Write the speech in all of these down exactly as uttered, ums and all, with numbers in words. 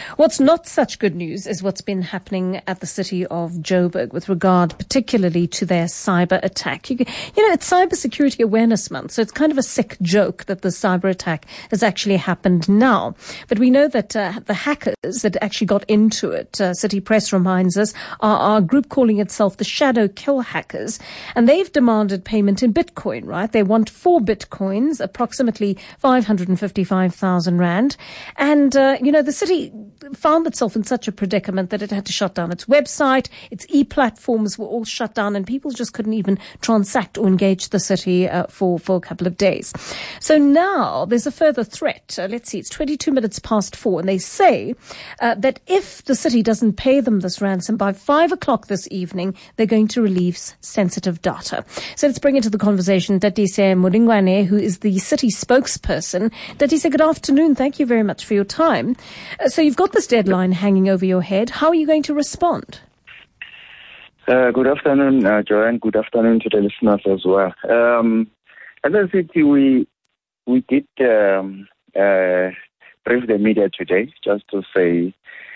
What's not such good news is what's been happening at the city of Joburg with regard particularly to their cyber attack. You, you know, it's Cyber Security Awareness Month, so it's kind of a sick joke that the cyber attack has actually happened now. But we know that uh, the hackers that actually got into it, uh, City Press reminds us, are, are a group calling itself the Shadow Kill Hackers, and they've demanded payment in Bitcoin, right? They want four Bitcoins, approximately five hundred fifty-five thousand rand. And, uh, you know, the city found itself in such a predicament that it had to shut down its website, its e-platforms were all shut down, and people just couldn't even transact or engage the city uh, for, for a couple of days. So now there's a further threat. Uh, let's see, it's twenty-two minutes past four, and they say uh, that if the city doesn't pay them this ransom by five o'clock this evening, they're going to release sensitive data. So let's bring into the conversation Tatise Mulingwane, who is the city spokesperson. Tatise, good afternoon. Thank you very much for your time. Uh, so you've got this deadline hanging over your head. How are you going to respond? Uh, good afternoon, uh, Joanne. Good afternoon to the listeners as well. Um, as a city, we we did um, uh, brief the media today just to say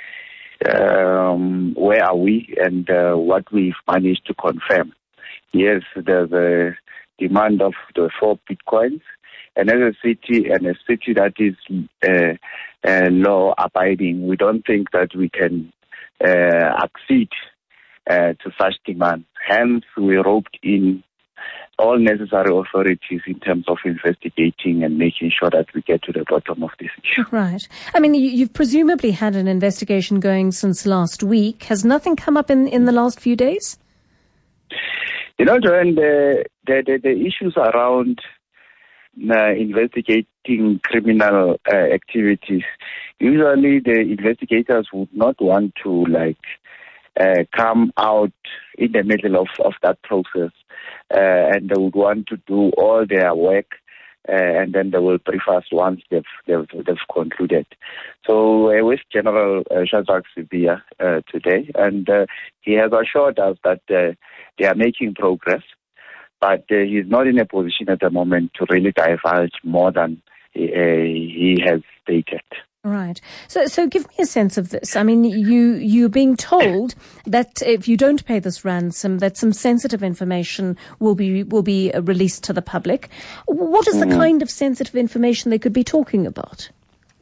um, where are we and uh, what we've managed to confirm. Yes, there's a demand of the four Bitcoins. And as a city, and a city that is uh, uh, law-abiding, we don't think that we can uh, accede uh, to such demand. Hence, we roped in all necessary authorities in terms of investigating and making sure that we get to the bottom of this issue. Right. I mean, you, you've presumably had an investigation going since last week. Has nothing come up in, in the last few days? You know, Joanne, the, the, the, the issues around Uh, investigating criminal uh, activities, usually the investigators would not want to like uh, come out in the middle of, of that process, uh, and they would want to do all their work, uh, and then they will brief us once they've they've, they've concluded. So uh, with General uh, Shadrack Sibiya uh, today, and uh, he has assured us that uh, they are making progress. But uh, he's not in a position at the moment to really divulge more than uh, he has stated. Right. So, so give me a sense of this. I mean, you you're being told that if you don't pay this ransom, that some sensitive information will be will be released to the public. What is the mm. kind of sensitive information they could be talking about?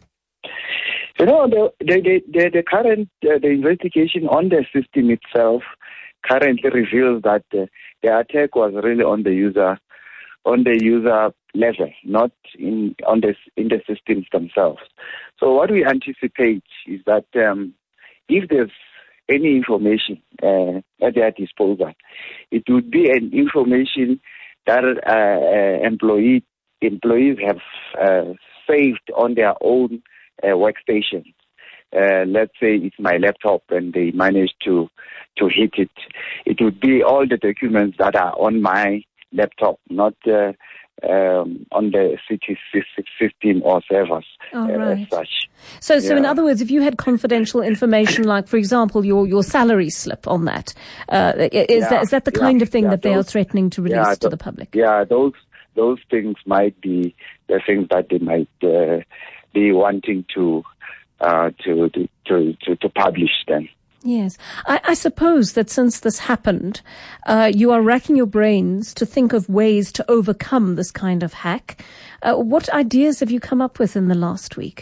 You know, the the the, the current uh, the investigation on the system itself currently reveals that uh, the attack was really on the user, on the user level, not in on the in the systems themselves. So what we anticipate is that um, if there's any information uh, at their disposal, it would be an information that uh, uh, employee employees have uh, saved on their own uh, workstations. Uh, let's say it's my laptop and they managed to to hit it. It would be all the documents that are on my laptop, not uh, um, on the city system or servers oh, uh, right. as such. So, so yeah. in other words, if you had confidential information, like, for example, your, your salary slip on that, uh, is, yeah. that, is that the yeah. kind of thing yeah. that they those, are threatening to release yeah, to the public? Yeah, those those things might be the things that they might uh, be wanting to Uh, to, to to to publish them. Yes. I, I suppose that since this happened, uh, you are racking your brains to think of ways to overcome this kind of hack. Uh, what ideas have you come up with in the last week?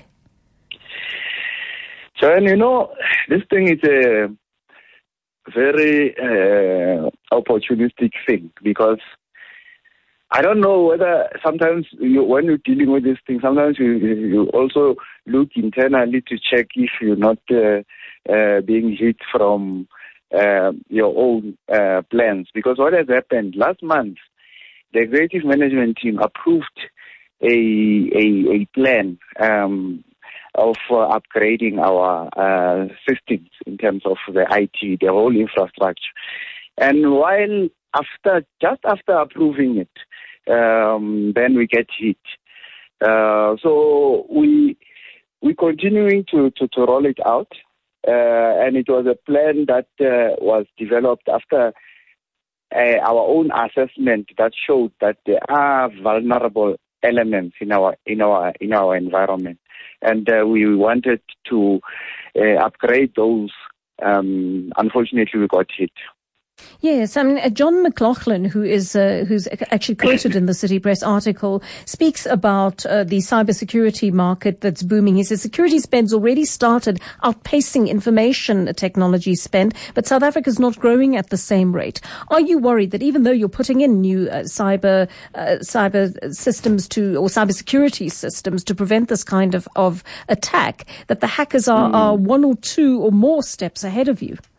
So, and you know, this thing is a very uh, opportunistic thing, because I don't know whether sometimes you, when you're dealing with this thing, sometimes you, you also look internally to check if you're not uh, uh, being hit from uh, your own uh, plans. Because what has happened last month, the executive management team approved a a, a plan um, of uh, upgrading our uh, systems in terms of the I T, the whole infrastructure. And while after, just after approving it, um, then we get hit. Uh, so we we continuing to, to, to roll it out, uh, and it was a plan that uh, was developed after uh, our own assessment that showed that there are vulnerable elements in our in our in our environment, and uh, we wanted to uh, upgrade those. Um, unfortunately, we got hit. Yes, I mean, uh, John McLaughlin, who is uh, who's actually quoted in the City Press article, speaks about uh, the cybersecurity market that's booming. He says security spend's already started outpacing information technology spend, but South Africa's not growing at the same rate. Are you worried that even though you're putting in new uh, cyber uh, cyber systems to or cybersecurity systems to prevent this kind of, of attack, that the hackers are, mm. are one or two or more steps ahead of you?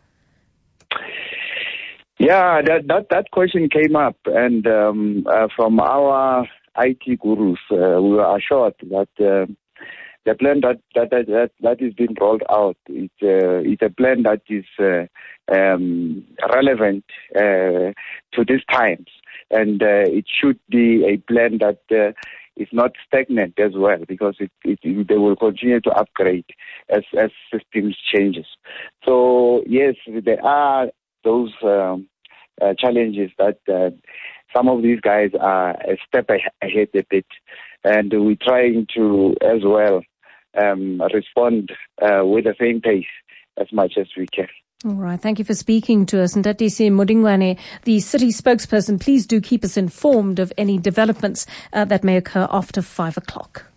Yeah, that, that that question came up, and um, uh, from our I T gurus, uh, we were assured that uh, the plan that that that that, that is being rolled out is uh, it's a plan that is uh, um, relevant uh, to these times, and uh, it should be a plan that uh, is not stagnant as well, because it, it, it they will continue to upgrade as as systems changes. So yes, there are those um, uh, challenges that uh, some of these guys are a step ahead a bit, and we're trying to as well um, respond uh, with the same pace as much as we can. All right. Thank you for speaking to us. And Ntatisi Mudingwane, the city spokesperson, please do keep us informed of any developments uh, that may occur after five o'clock.